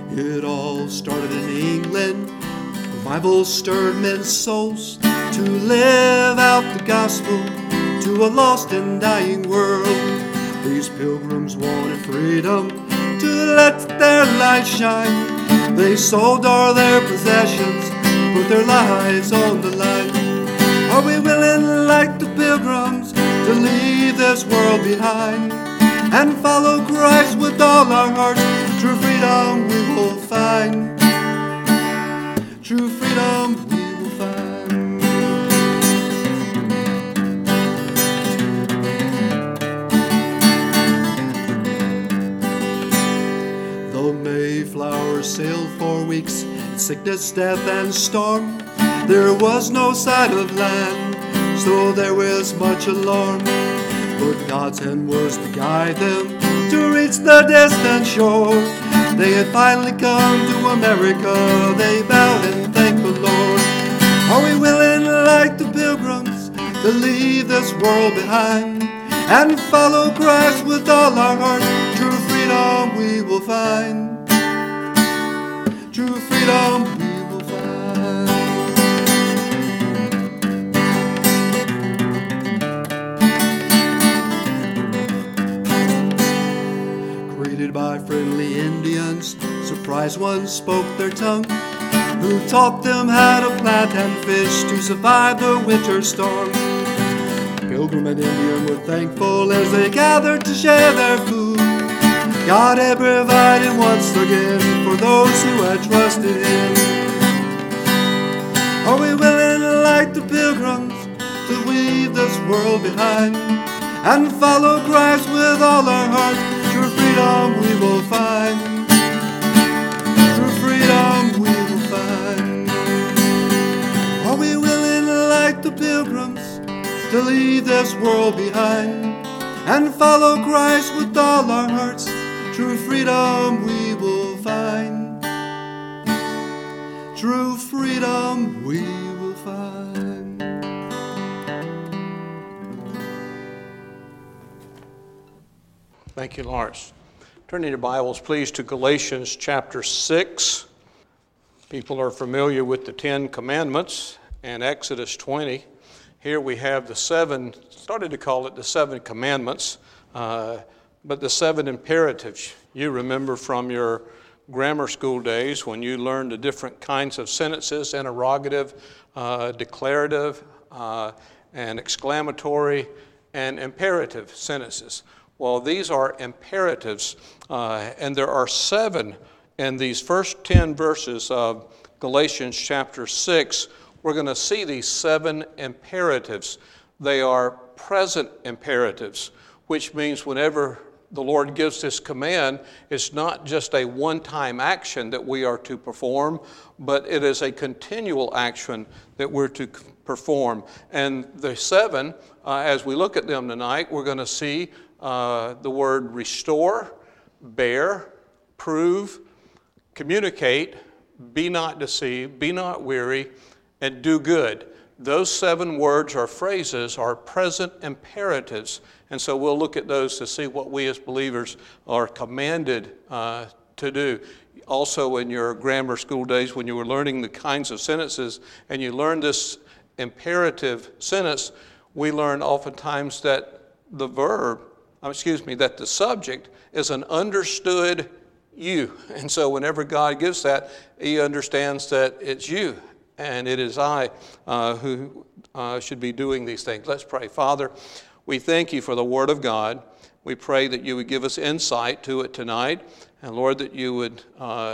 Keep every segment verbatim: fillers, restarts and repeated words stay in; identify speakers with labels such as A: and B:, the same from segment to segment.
A: It all started in England. Revival stirred men's souls to live out the gospel to a lost and dying world. These pilgrims wanted freedom to let their light shine. They sold all their possessions, put their lives on the line. Are we willing, like the pilgrims, to leave this world behind and follow Christ with all our hearts? True freedom we will find. True freedom we will find. Though Mayflower sailed for weeks in sickness, death, and storm, there was no sight of land, so there was much alarm. But God's hand was to guide them to reach the distant shore. They had finally come to America. They bowed and thanked the Lord. Are we willing, like the pilgrims, to leave this world behind and follow Christ with all our hearts? True freedom we will find. True freedom we will find. Greeted by friendly Indians, surprised ones spoke their tongue, who taught them how to plant and fish to survive the winter storm. Pilgrim and Indian were thankful as they gathered to share their food. God had provided once again for those who had trusted Him. Are we willing, like the pilgrims, to leave this world behind and follow Christ with all our hearts? True freedom we will find. True freedom we will find. Are we willing, like the pilgrims, to leave this world behind and follow Christ with all our hearts? True freedom we will find. True freedom we will find.
B: Thank you, Lawrence. Turn in your Bibles, please, to Galatians chapter six. People are familiar with the Ten Commandments and Exodus twenty. Here we have the seven, started to call it the seven commandments, uh, but the seven imperatives. You remember from your grammar school days when you learned the different kinds of sentences: interrogative, uh, declarative, uh, and exclamatory, and imperative sentences. Well, these are imperatives, uh, and there are seven in these first ten verses of Galatians chapter six. We're going to see these seven imperatives. They are present imperatives, which means whenever the Lord gives this command, it's not just a one-time action that we are to perform, but it is a continual action that we're to perform. And the seven, uh, as we look at them tonight, we're going to see uh, the word restore, bear, prove, communicate, be not deceived, be not weary, and do good. Those seven words or phrases are present imperatives. And so we'll look at those to see what we as believers are commanded uh, to do. Also in your grammar school days when you were learning the kinds of sentences and you learned this imperative sentence, we learn oftentimes that the verb, excuse me, that the subject is an understood you. And so whenever God gives that, He understands that it's you. And it is I uh, who uh, should be doing these things. Let's pray. Father, we thank You for the Word of God. We pray that You would give us insight to it tonight. And Lord, that You would uh,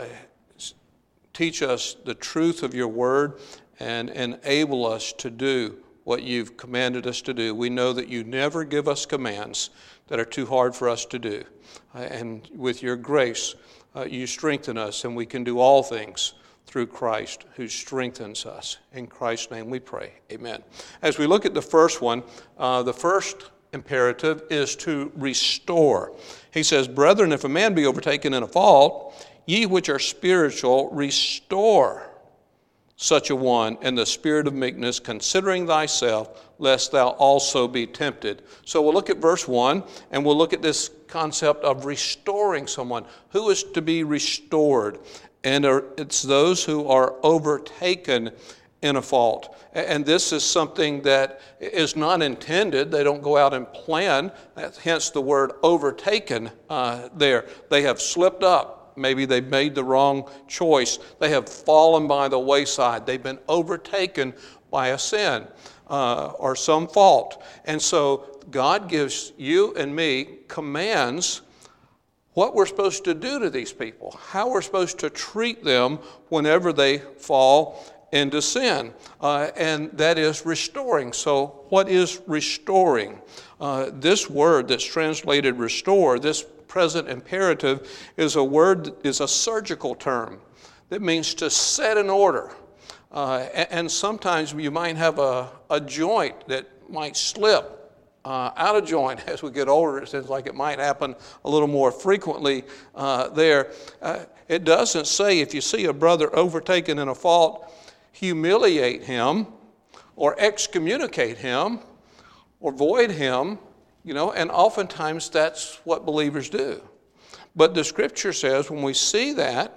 B: teach us the truth of Your Word and enable us to do what You've commanded us to do. We know that You never give us commands that are too hard for us to do. Uh, and with Your grace, uh, You strengthen us, and we can do all things through Christ who strengthens us. In Christ's name we pray. Amen. As we look at the first one, uh, the first imperative is to restore. He says, "Brethren, if a man be overtaken in a fault, ye which are spiritual, restore such a one in the spirit of meekness, considering thyself, lest thou also be tempted." So we'll look at verse one, and we'll look at this concept of restoring someone. Who is to be restored? And it's those who are overtaken in a fault. And this is something that is not intended. They don't go out and plan. Hence the word overtaken uh, there. They have slipped up. Maybe they've made the wrong choice. They have fallen by the wayside. They've been overtaken by a sin uh, or some fault. And so God gives you and me commands what we're supposed to do to these people, how we're supposed to treat them whenever they fall into sin, uh, and that is restoring. So what is restoring? Uh, this word that's translated restore, this present imperative, is a word, is a surgical term that means to set in order. Uh, and, and sometimes you might have a, a joint that might slip Uh, out of joint as we get older. It seems like it might happen a little more frequently uh, there. Uh, it doesn't say if you see a brother overtaken in a fault, humiliate him or excommunicate him or void him, you know, and oftentimes that's what believers do. But the scripture says when we see that,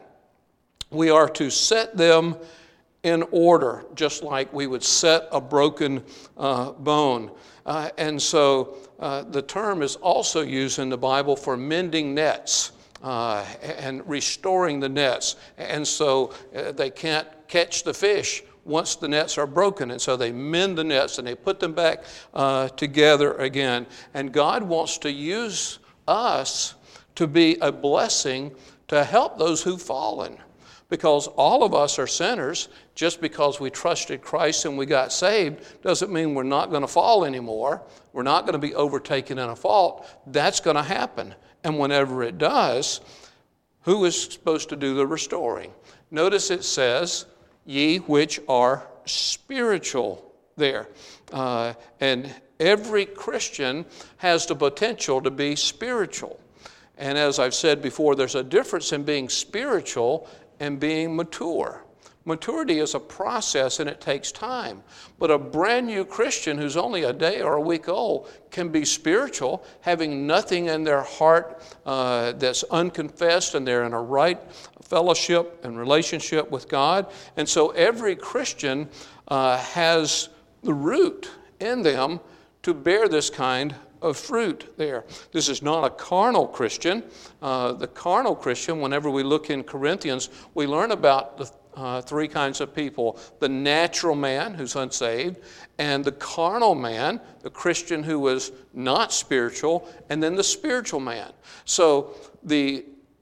B: we are to set them in order, just like we would set a broken uh, bone. Uh, and so uh, the term is also used in the Bible for mending nets uh, and restoring the nets. And so uh, they can't catch the fish once the nets are broken. And so they mend the nets and they put them back uh, together again. And God wants to use us to be a blessing to help those who've fallen. Because all of us are sinners. Just because we trusted Christ and we got saved doesn't mean we're not going to fall anymore. We're not going to be overtaken in a fault. That's going to happen. And whenever it does, who is supposed to do the restoring? Notice it says, ye which are spiritual there. Uh, and every Christian has the potential to be spiritual. And as I've said before, there's a difference in being spiritual and being mature. Maturity is a process and it takes time. But a brand new Christian who's only a day or a week old can be spiritual, having nothing in their heart uh, that's unconfessed, and they're in a right fellowship and relationship with God. And so every Christian uh, has the root in them to bear this kind of fruit there. This is not a carnal Christian. Uh, the carnal Christian, whenever we look in Corinthians, we learn about the uh, three kinds of people. The natural man who's unsaved, and the carnal man, the Christian who is not spiritual, and then the spiritual man. So the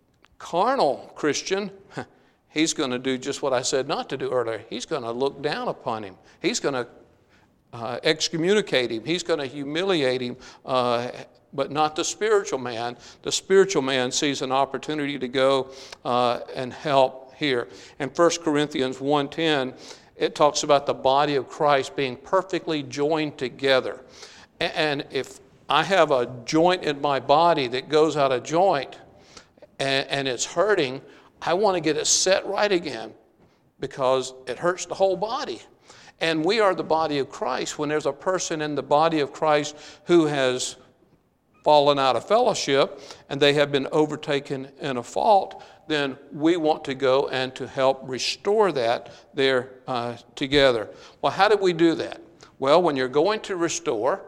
B: carnal Christian, he's going to do just what I said not to do earlier. He's going to look down upon him. He's going to Uh, excommunicate him. He's going to humiliate him, uh, but not the spiritual man. The spiritual man sees an opportunity to go uh, and help here. In First Corinthians one ten, it talks about the body of Christ being perfectly joined together. And if I have a joint in my body that goes out of joint and, and it's hurting, I want to get it set right again because it hurts the whole body. And we are the body of Christ. When there's a person in the body of Christ who has fallen out of fellowship and they have been overtaken in a fault, then we want to go and to help restore that there uh, together. Well, how do we do that? Well, when you're going to restore,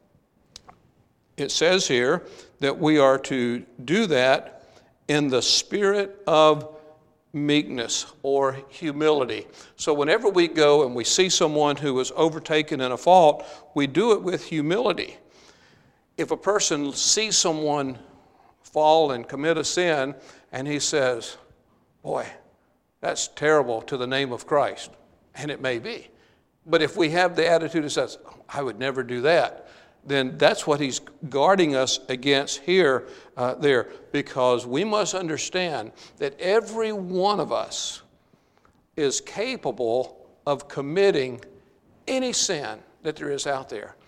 B: it says here that we are to do that in the spirit of meekness or humility. So whenever we go and we see someone who is overtaken in a fault, we do it with humility. If a person sees someone fall and commit a sin and he says, boy, that's terrible to the name of Christ, and it may be. But if we have the attitude that says, I would never do that, then that's what he's guarding us against here, uh, there, because we must understand that every one of us is capable of committing any sin that there is out there.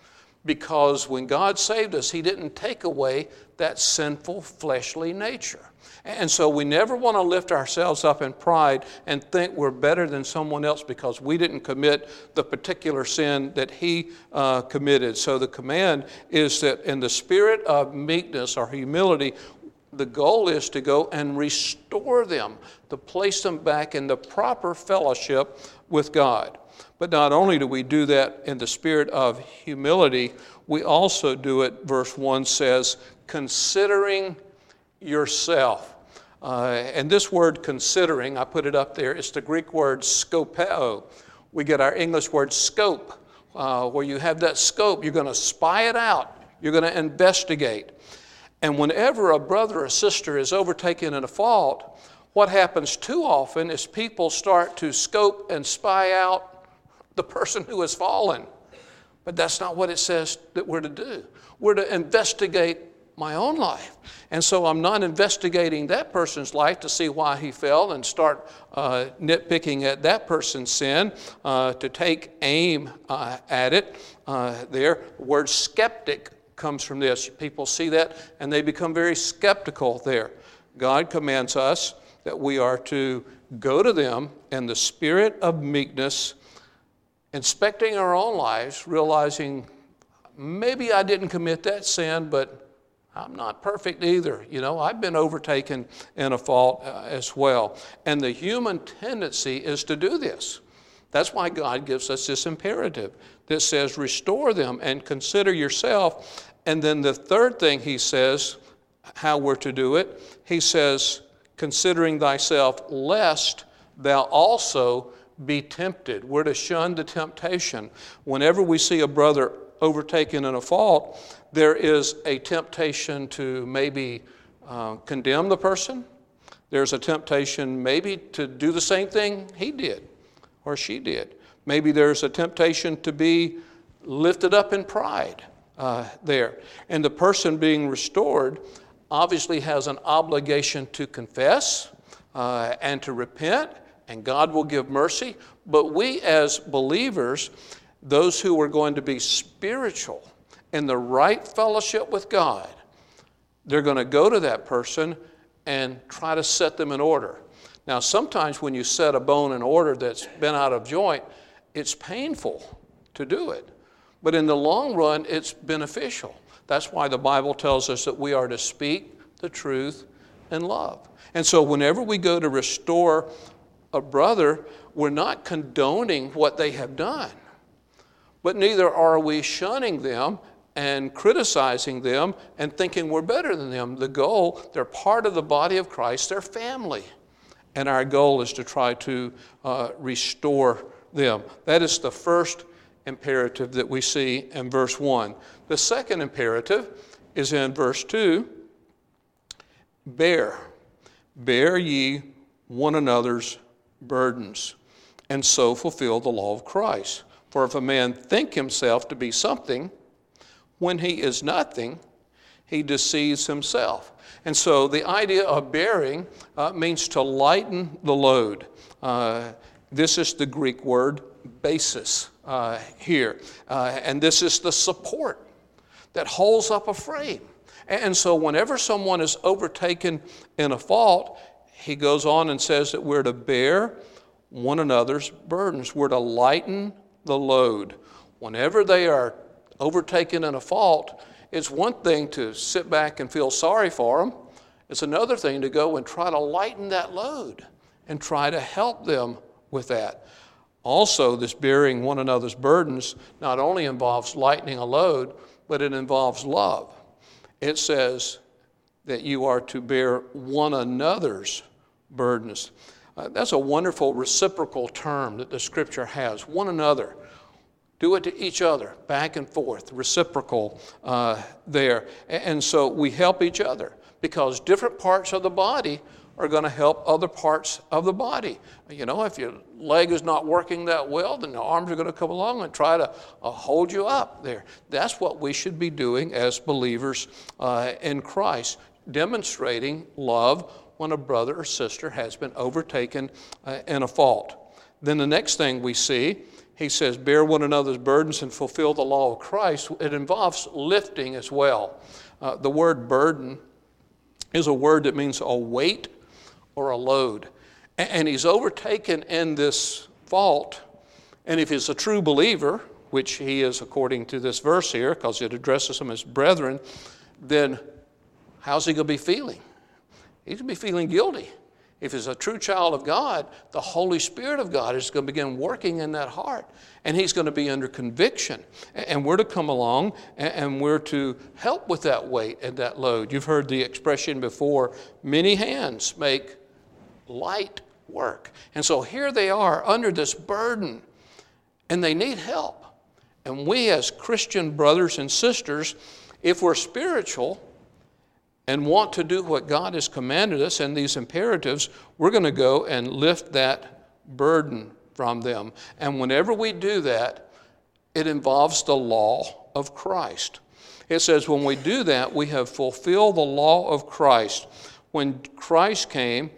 B: because when God saved us, he didn't take away that sinful fleshly nature. And so we never want to lift ourselves up in pride and think we're better than someone else because we didn't commit the particular sin that he uh, committed. So the command is that in the spirit of meekness or humility, the goal is to go and restore them, to place them back in the proper fellowship with God. But not only do we do that in the spirit of humility, we also do it, verse one says, considering yourself. Uh, and this word considering, I put it up there, it's the Greek word skopeo. We get our English word scope, uh, where you have that scope, you're going to spy it out, you're going to investigate. And whenever a brother or sister is overtaken in a fault, what happens too often is people start to scope and spy out the person who has fallen. But that's not what it says that we're to do. We're to investigate my own life. And so I'm not investigating that person's life to see why he fell and start uh, nitpicking at that person's sin, uh, to take aim uh, at it uh, there. The word skeptic comes from this. People see that and they become very skeptical there. God commands us that we are to go to them in the spirit of meekness, inspecting our own lives, realizing maybe I didn't commit that sin, but I'm not perfect either. You know, I've been overtaken in a fault uh, as well. And the human tendency is to do this. That's why God gives us this imperative that says, restore them and consider yourself. And then the third thing he says, how we're to do it, he says, considering thyself, lest thou also be tempted. We're to shun the temptation. Whenever we see a brother overtaken in a fault, there is a temptation to maybe uh, condemn the person. There's a temptation maybe to do the same thing he did or she did. Maybe there's a temptation to be lifted up in pride uh, there. And the person being restored obviously has an obligation to confess uh, and to repent, and God will give mercy. But we as believers, those who are going to be spiritual in the right fellowship with God, they're going to go to that person and try to set them in order. Now, sometimes when you set a bone in order that's been out of joint, it's painful to do it. But in the long run, it's beneficial. That's why the Bible tells us that we are to speak the truth in love. And so whenever we go to restore a brother, we're not condoning what they have done. But neither are we shunning them and criticizing them and thinking we're better than them. The goal, they're part of the body of Christ, they're family. And our goal is to try to uh, restore them. That is the first imperative that we see in verse one. The second imperative is in verse two. Bear, bear ye one another's burdens, and so fulfill the law of Christ. For if a man think himself to be something, when he is nothing, he deceives himself. And so the idea of bearing uh, means to lighten the load. Uh, this is the Greek word basis uh, here. Uh, and this is the support that holds up a frame. And so whenever someone is overtaken in a fault, he goes on and says that we're to bear one another's burdens. We're to lighten the load. Whenever they are overtaken in a fault, it's one thing to sit back and feel sorry for them. It's another thing to go and try to lighten that load and try to help them with that. Also, this bearing one another's burdens not only involves lightening a load, but it involves love. It says that you are to bear one another's burdens. Uh, that's a wonderful reciprocal term that the Scripture has. One another. Do it to each other, back and forth, reciprocal uh, there. And so we help each other because different parts of the body are going to help other parts of the body. You know, if your leg is not working that well, then the arms are going to come along and try to uh, hold you up there. That's what we should be doing as believers uh, in Christ, demonstrating love when a brother or sister has been overtaken uh, in a fault. Then the next thing we see, he says, bear one another's burdens and fulfill the law of Christ. It involves lifting as well. Uh, the word burden is a word that means a weight or a load. And, and he's overtaken in this fault. And if he's a true believer, which he is according to this verse here, because it addresses them as brethren, then how's he going to be feeling? He's going to be feeling guilty. If he's a true child of God, the Holy Spirit of God is going to begin working in that heart, and he's going to be under conviction. And we're to come along, and we're to help with that weight and that load. You've heard the expression before, many hands make light work. And so here they are under this burden, and they need help. And we as Christian brothers and sisters, if we're spiritual and want to do what God has commanded us in these imperatives, we're going to go and lift that burden from them. And whenever we do that, it involves the law of Christ. It says when we do that, we have fulfilled the law of Christ. When Christ came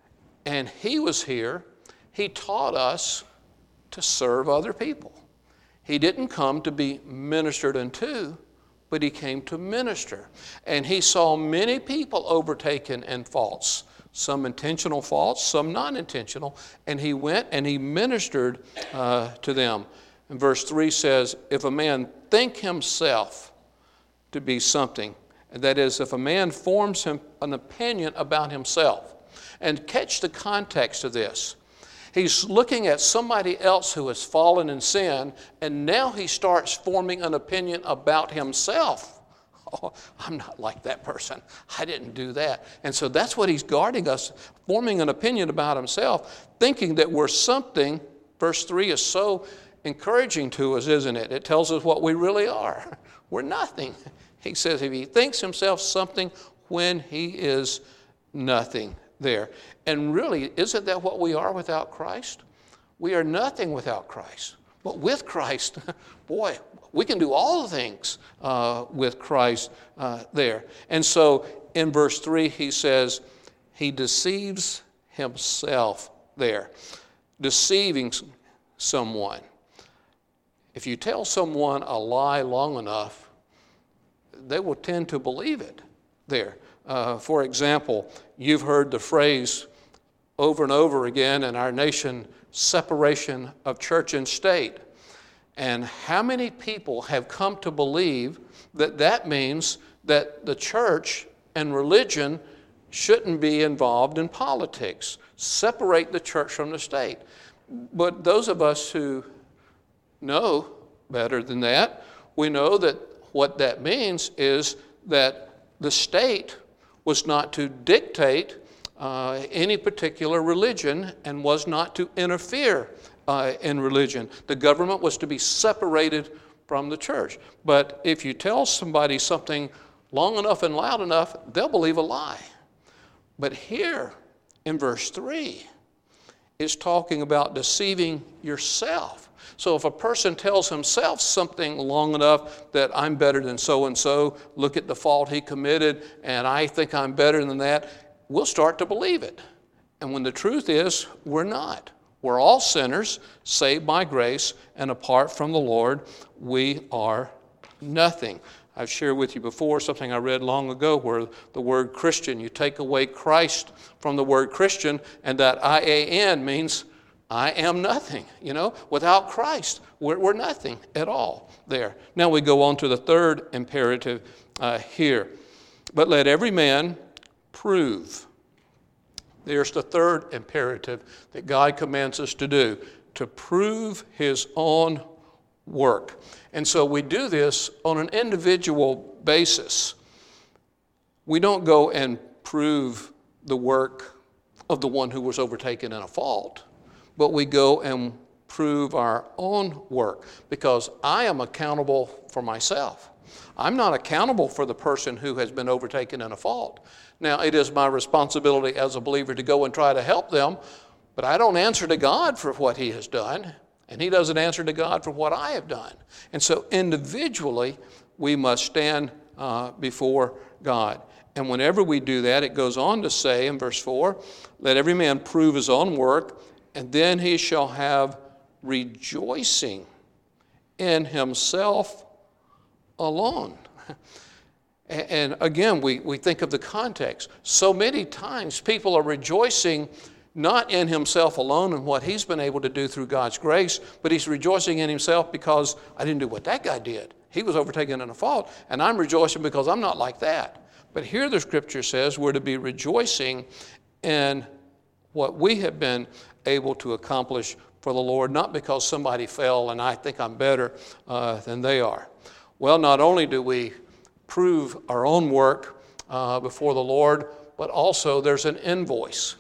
B: and he was here, he taught us to serve other people. He didn't come to be ministered unto, but he came to minister. And he saw many people overtaken in faults, some intentional faults, some non-intentional, and he went and he ministered uh, to them. And verse three says, if a man think himself to be something, and that is, if a man forms him an opinion about himself, and catch the context of this. He's looking at somebody else who has fallen in sin, and now he starts forming an opinion about himself. Oh, I'm not like that person. I didn't do that. And so that's what he's guarding us, forming an opinion about himself, thinking that we're something. Verse three is so encouraging to us, isn't it? It tells us what we really are. We're nothing. He says if he thinks himself something when he is nothing there. And really, isn't that what we are without Christ? We are nothing without Christ. But with Christ, boy, we can do all the things uh, with Christ uh, there. And so in verse three, he says, he deceives himself there. Deceiving someone. If you tell someone a lie long enough, they will tend to believe it there. Uh, for example, you've heard the phrase over and over again in our nation, separation of church and state. And how many people have come to believe that that means that the church and religion shouldn't be involved in politics? Separate the church from the state. But those of us who know better than that, we know that what that means is that the state was not to dictate uh, any particular religion and was not to interfere uh, in religion. The government was to be separated from the church. But if you tell somebody something long enough and loud enough, they'll believe a lie. But here in verse three, it's talking about deceiving yourself. So if a person tells himself something long enough that I'm better than so-and-so, look at the fault he committed, and I think I'm better than that, we'll start to believe it. And when the truth is, we're not. We're all sinners, saved by grace, and apart from the Lord, we are nothing. I've shared with you before something I read long ago where the word Christian, you take away Christ from the word Christian, and that I A N means I am nothing. You know, without Christ, we're, we're nothing at all there. Now we go on to the third imperative uh, here. But let every man prove. There's the third imperative that God commands us to do, to prove his own work. And so we do this on an individual basis. We don't go and prove the work of the one who was overtaken in a fault, but we go and prove our own work because I am accountable for myself. I'm not accountable for the person who has been overtaken in a fault. Now, it is my responsibility as a believer to go and try to help them, but I don't answer to God for what he has done, and he doesn't answer to God for what I have done. And so individually, we must stand uh, before God. And whenever we do that, it goes on to say in verse four, let every man prove his own work, and then he shall have rejoicing in himself alone. And again, we, we think of the context. So many times people are rejoicing not in himself alone and what he's been able to do through God's grace, but he's rejoicing in himself because I didn't do what that guy did. He was overtaken in a fault, and I'm rejoicing because I'm not like that. But here the scripture says we're to be rejoicing in what we have been able to accomplish for the Lord, not because somebody fell and I think I'm better uh, than they are. Well, not only do we prove our own work uh, before the Lord, but also there's an invoice.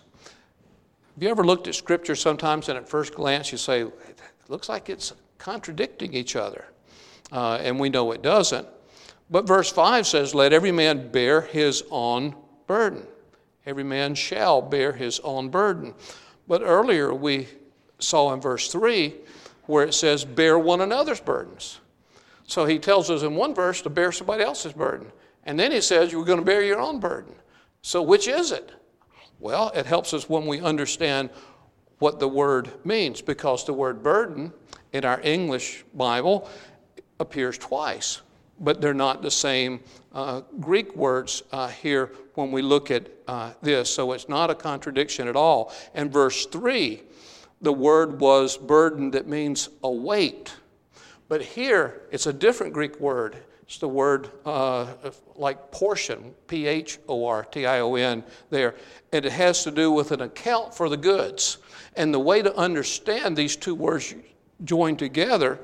B: Have you ever looked at Scripture sometimes and at first glance you say, it looks like it's contradicting each other? Uh, and we know it doesn't. But verse five says, let every man bear his own burden. Every man shall bear his own burden. But earlier we saw in verse three where it says, bear one another's burdens. So he tells us in one verse to bear somebody else's burden. And then he says, you're going to bear your own burden. So which is it? Well, it helps us when we understand what the word means, because the word burden in our English Bible appears twice, but they're not the same uh, Greek words uh, here when we look at uh, this. So it's not a contradiction at all. And verse three, the word was burden that means a weight. But here, it's a different Greek word. It's the word uh, like portion, P H O R T I O N there. And it has to do with an account for the goods. And the way to understand these two words joined together,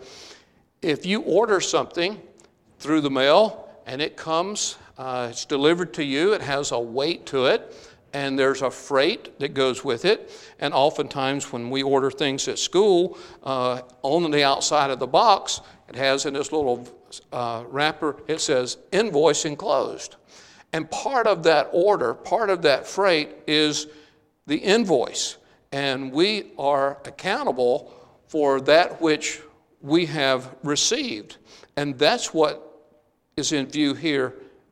B: if you order something through the mail and it comes, uh, it's delivered to you, it has a weight to it, and there's a freight that goes with it. And oftentimes when we order things at school, uh, on the outside of the box, it has in this little uh, wrapper, it says invoice enclosed. And part of that order, part of that freight is the invoice. And we are accountable for that which we have received. And that's what is in view here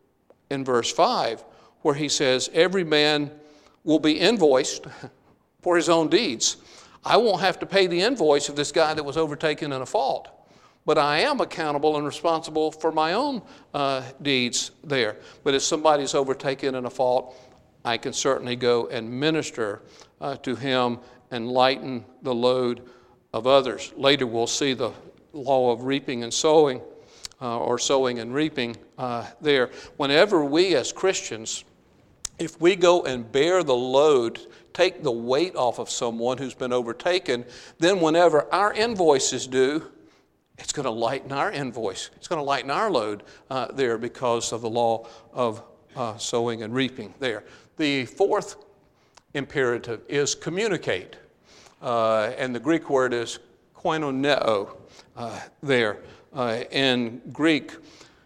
B: in verse five, where he says, every man will be invoiced for his own deeds. I won't have to pay the invoice of this guy that was overtaken in a fault, but I am accountable and responsible for my own uh, deeds there. But if somebody's overtaken in a fault, I can certainly go and minister uh, to him and lighten the load of others. Later we'll see the law of reaping and sowing, uh, or sowing and reaping uh, there. Whenever we as Christians, if we go and bear the load, take the weight off of someone who's been overtaken, then whenever our invoice is due, it's going to lighten our invoice. It's going to lighten our load uh, there because of the law of uh, sowing and reaping there. The fourth imperative is communicate. Uh, and the Greek word is koinoneo uh, there. Uh, in Greek,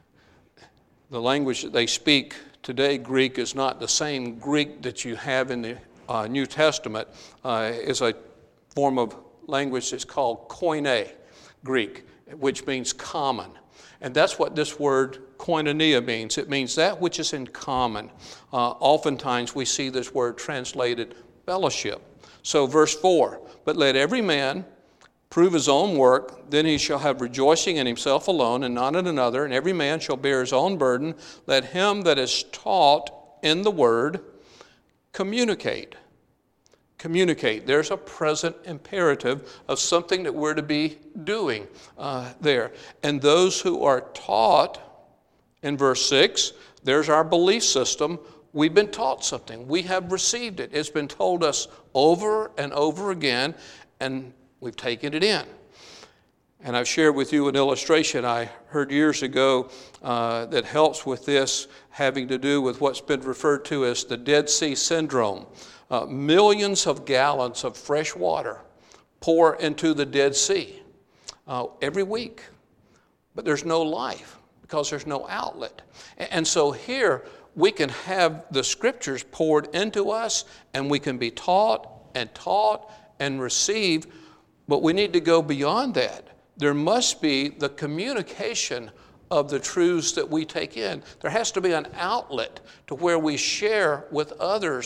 B: the language that they speak today, Greek, is not the same Greek that you have in the uh, New Testament. Uh, it's a form of language that's called koine Greek, which means common. And that's what this word koinonia means. It means that which is in common. Uh, oftentimes we see this word translated fellowship. So verse four, but let every man prove his own work, then he shall have rejoicing in himself alone and not in another, and every man shall bear his own burden. Let him that is taught in the word communicate. Communicate. There's a present imperative of something that we're to be doing uh, there. And those who are taught, in verse six, there's our belief system. We've been taught something. We have received it. It's been told us over and over again, and we've taken it in. And I've shared with you an illustration I heard years ago uh, that helps with this, having to do with what's been referred to as the Dead Sea Syndrome. Uh, millions of gallons of fresh water pour into the Dead Sea uh, every week, but there's no life because there's no outlet. And, and so here we can have the scriptures poured into us, and we can be taught and taught and receive, but we need to go beyond that. There must be the communication of the truths that we take in. There has to be an outlet to where we share with others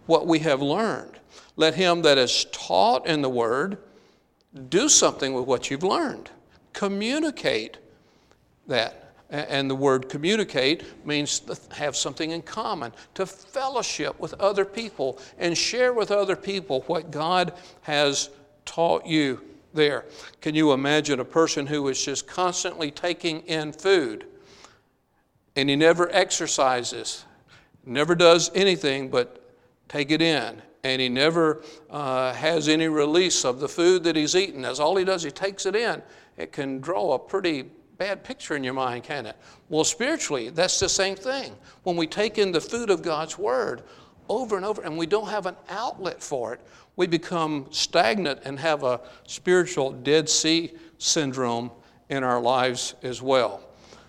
B: what we have learned. Let him that is taught in the word do something with what you've learned. Communicate that. And the word communicate means to have something in common, to fellowship with other people and share with other people what God has taught you there. Can you imagine a person who is just constantly taking in food and he never exercises, never does anything but take it in, and he never uh, has any release of the food that he's eaten? As all he does, he takes it in. It can draw a pretty bad picture in your mind, can it? Well, spiritually, that's the same thing. When we take in the food of God's word over and over and we don't have an outlet for it, we become stagnant and have a spiritual Dead Sea syndrome in our lives as well.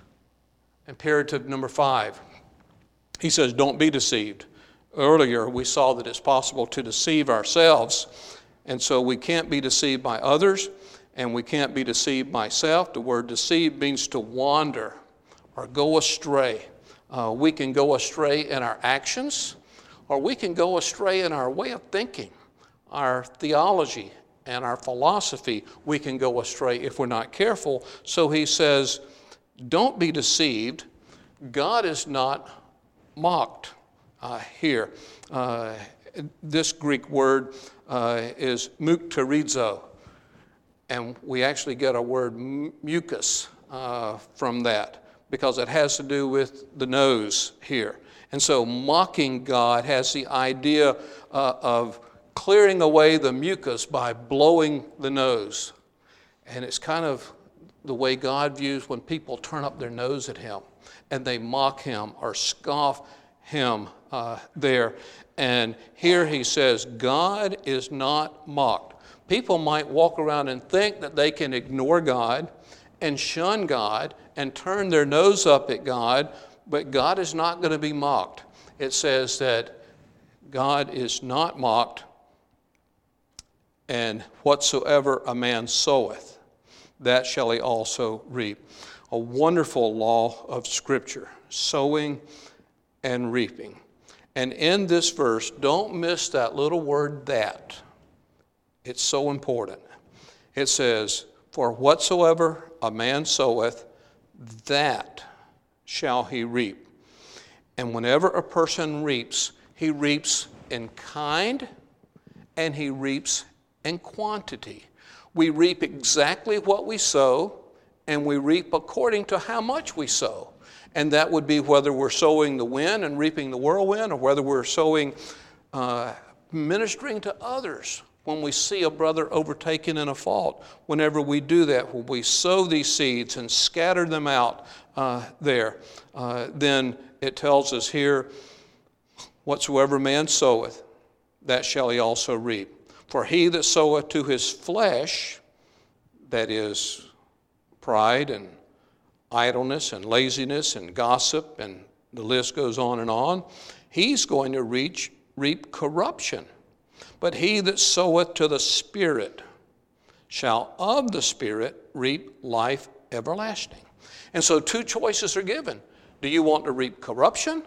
B: Imperative number five, he says, don't be deceived. Earlier, we saw that it's possible to deceive ourselves, and so we can't be deceived by others. And we can't be deceived by self. The word deceive means to wander or go astray. Uh, we can go astray in our actions, or we can go astray in our way of thinking, our theology and our philosophy. We can go astray if we're not careful. So he says, don't be deceived. God is not mocked uh, here. Uh, this Greek word uh, is mukterizo. And we actually get our word mucus uh, from that, because it has to do with the nose here. And so mocking God has the idea uh, of clearing away the mucus by blowing the nose. And it's kind of the way God views when people turn up their nose at him and they mock him or scoff him uh, there. And here he says, God is not mocked. People might walk around and think that they can ignore God and shun God and turn their nose up at God, but God is not going to be mocked. It says that God is not mocked, and whatsoever a man soweth, that shall he also reap. A wonderful law of Scripture, sowing and reaping. And in this verse, don't miss that little word that. It's so important. It says, for whatsoever a man soweth, that shall he reap. And whenever a person reaps, he reaps in kind and he reaps in quantity. We reap exactly what we sow, and we reap according to how much we sow. And that would be whether we're sowing the wind and reaping the whirlwind, or whether we're sowing, uh, ministering to others. When we see a brother overtaken in a fault, whenever we do that, when we sow these seeds and scatter them out uh, there, uh, then it tells us here, whatsoever man soweth, that shall he also reap. For he that soweth to his flesh, that is pride and idleness and laziness and gossip, and the list goes on and on, he's going to reach, reap corruption. But he that soweth to the Spirit shall of the Spirit reap life everlasting. And so two choices are given. Do you want to reap corruption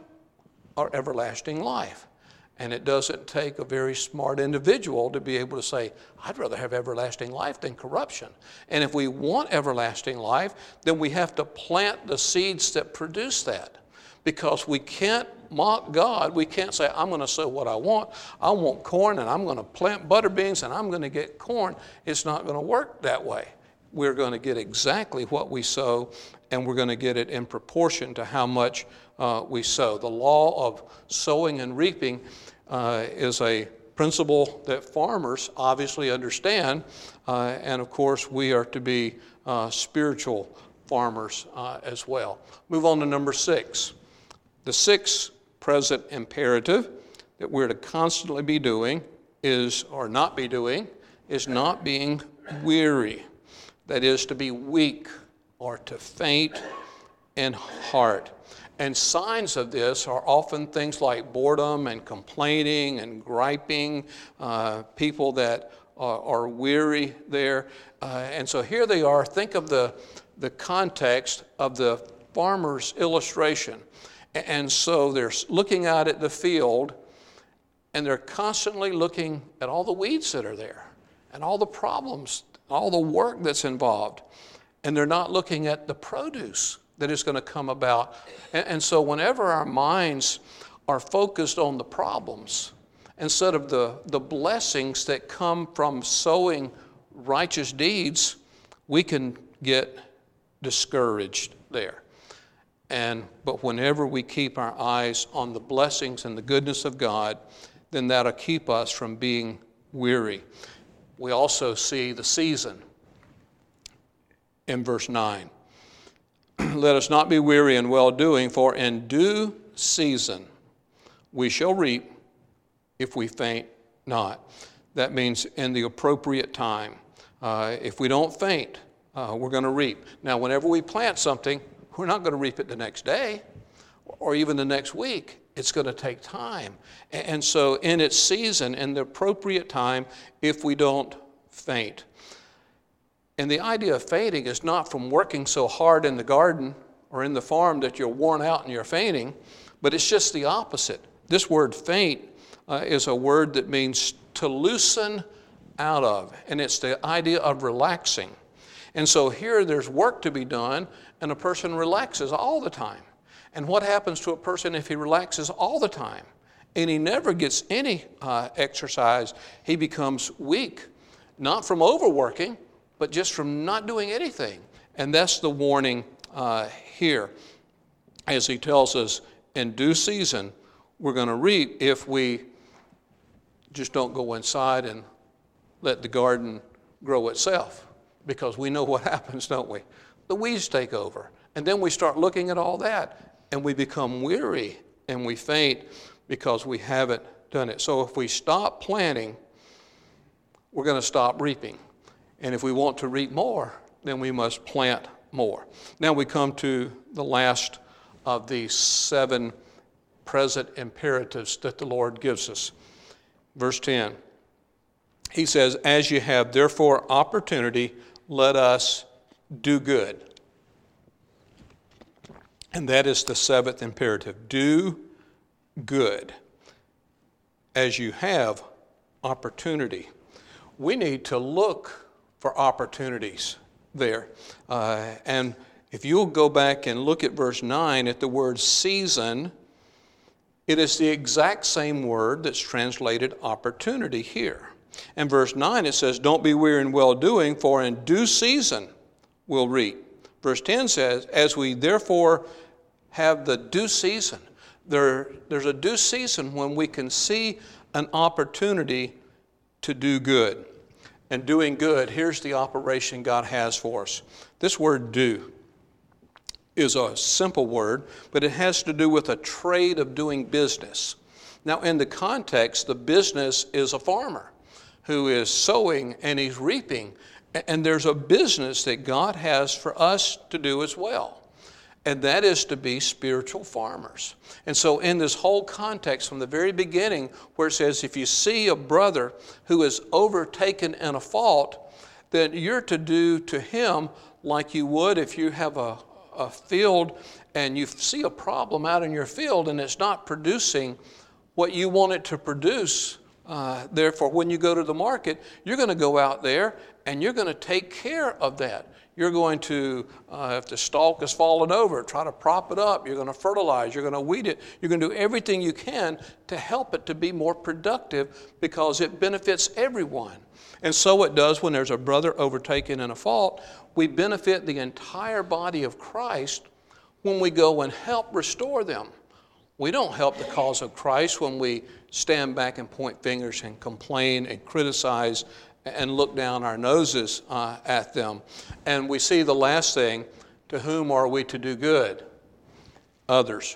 B: or everlasting life? And it doesn't take a very smart individual to be able to say, I'd rather have everlasting life than corruption. And if we want everlasting life, then we have to plant the seeds that produce that. Because we can't mock God. We can't say, I'm going to sow what I want. I want corn, and I'm going to plant butter beans, and I'm going to get corn. It's not going to work that way. We're going to get exactly what we sow, and we're going to get it in proportion to how much uh, we sow. The law of sowing and reaping uh, is a principle that farmers obviously understand, uh, and of course we are to be uh, spiritual farmers uh, as well. Move on to number six. The sixth present imperative that we're to constantly be doing is, or not be doing, is not being weary. That is, to be weak or to faint in heart. And signs of this are often things like boredom and complaining and griping, uh, people that are, are weary there. Uh, and so here they are. Think of the, the context of the farmer's illustration. And so they're looking out at the field, and they're constantly looking at all the weeds that are there and all the problems, all the work that's involved. And they're not looking at the produce that is going to come about. And, and so whenever our minds are focused on the problems instead of the, the blessings that come from sowing righteous deeds, we can get discouraged there. And but whenever we keep our eyes on the blessings and the goodness of God, then that'll keep us from being weary. We also see the season in verse nine. Let us not be weary in well-doing, for in due season we shall reap if we faint not. That means in the appropriate time. Uh, if we don't faint, uh, we're going to reap. Now, whenever we plant something, we're not going to reap it the next day or even the next week. It's going to take time. And so in its season, in the appropriate time, if we don't faint. And the idea of fainting is not from working so hard in the garden or in the farm that you're worn out and you're fainting, but it's just the opposite. This word faint uh, is a word that means to loosen out of, and it's the idea of relaxing. And so here there's work to be done, and a person relaxes all the time. And what happens to a person if he relaxes all the time and he never gets any uh, exercise? He becomes weak, not from overworking, but just from not doing anything. And that's the warning uh, here, as he tells us, in due season, we're going to reap if we just don't go inside and let the garden grow itself. Because we know what happens, don't we? The weeds take over. And then we start looking at all that, and we become weary and we faint because we haven't done it. So if we stop planting, we're going to stop reaping. And if we want to reap more, then we must plant more. Now we come to the last of these seven present imperatives that the Lord gives us. Verse ten, he says, as you have therefore opportunity, let us do good. And that is the seventh imperative. Do good as you have opportunity. We need to look for opportunities there. Uh, and if you'll go back and look at verse nine at the word season, it is the exact same word that's translated opportunity here. And verse nine it says, don't be weary in well-doing, for in due season we'll reap. Verse ten says, as we therefore have the due season. There, there's a due season when we can see an opportunity to do good. And doing good, here's the operation God has for us. This word do is a simple word, but it has to do with a trade of doing business. Now, in the context, the business is a farmer who is sowing and he's reaping. And there's a business that God has for us to do as well. And that is to be spiritual farmers. And so in this whole context from the very beginning where it says if you see a brother who is overtaken in a fault, then you're to do to him like you would if you have a, a field and you see a problem out in your field and it's not producing what you want it to produce. Uh, therefore, when you go to the market, you're going to go out there and you're going to take care of that. You're going to, uh, if the stalk has fallen over, try to prop it up. You're going to fertilize. You're going to weed it. You're going to do everything you can to help it to be more productive because it benefits everyone. And so it does when there's a brother overtaken in a fault. We benefit the entire body of Christ when we go and help restore them. We don't help the cause of Christ when we stand back and point fingers and complain and criticize and look down our noses uh, at them. And we see the last thing, to whom are we to do good? Others.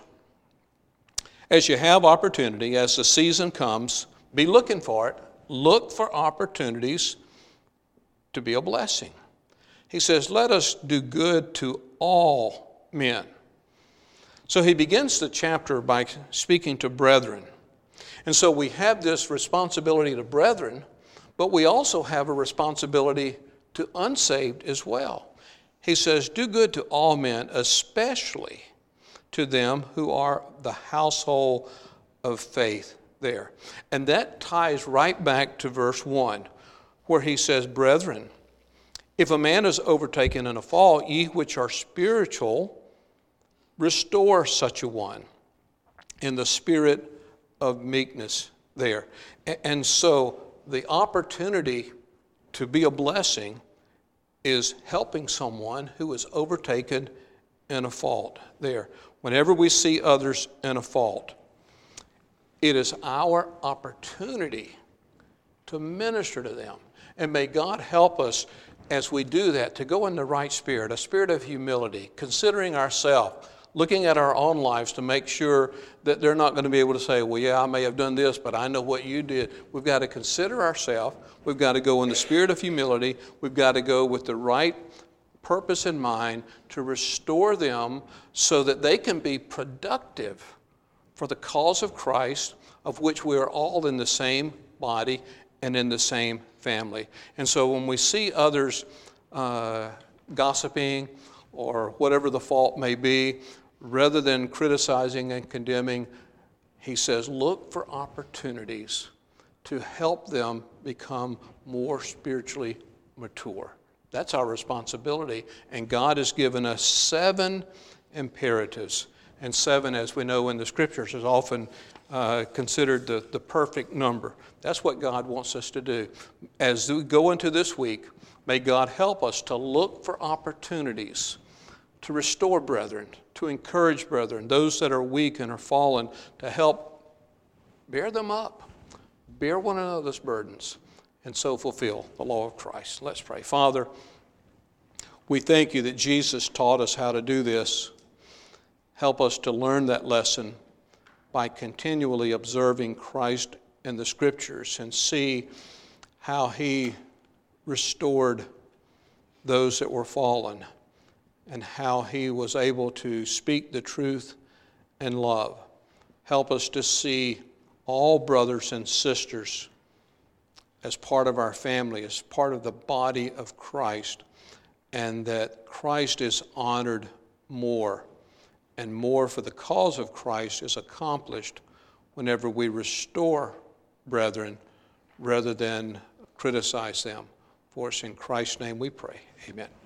B: As you have opportunity, as the season comes, be looking for it. Look for opportunities to be a blessing. He says, let us do good to all men. So he begins the chapter by speaking to brethren. And so we have this responsibility to brethren, but we also have a responsibility to unsaved as well. He says, do good to all men, especially to them who are the household of faith. there. And that ties right back to verse one, where he says, Brethren, if a man is overtaken in a fault, ye which are spiritual, restore such a one in the spirit of meekness there. And so the opportunity to be a blessing is helping someone who is overtaken in a fault there. Whenever we see others in a fault, it is our opportunity to minister to them. And may God help us as we do that to go in the right spirit, a spirit of humility, considering ourselves, looking at our own lives to make sure that they're not going to be able to say, well, yeah, I may have done this, but I know what you did. We've got to consider ourselves. We've got to go in the spirit of humility. We've got to go with the right purpose in mind to restore them so that they can be productive for the cause of Christ, of which we are all in the same body and in the same family. And so when we see others uh, gossiping or whatever the fault may be, rather than criticizing and condemning, he says, look for opportunities to help them become more spiritually mature. That's our responsibility. And God has given us seven imperatives. And seven, as we know in the scriptures, is often uh, considered the, the perfect number. That's what God wants us to do. As we go into this week, may God help us to look for opportunities to restore brethren, to encourage brethren, those that are weak and are fallen, to help bear them up, bear one another's burdens, and so fulfill the law of Christ. Let's pray. Father, we thank you that Jesus taught us how to do this. Help us to learn that lesson by continually observing Christ in the Scriptures and see how he restored those that were fallen and how he was able to speak the truth in love. Help us to see all brothers and sisters as part of our family, as part of the body of Christ, and that Christ is honored more, and more for the cause of Christ is accomplished whenever we restore brethren rather than criticize them. For us in Christ's name we pray. Amen.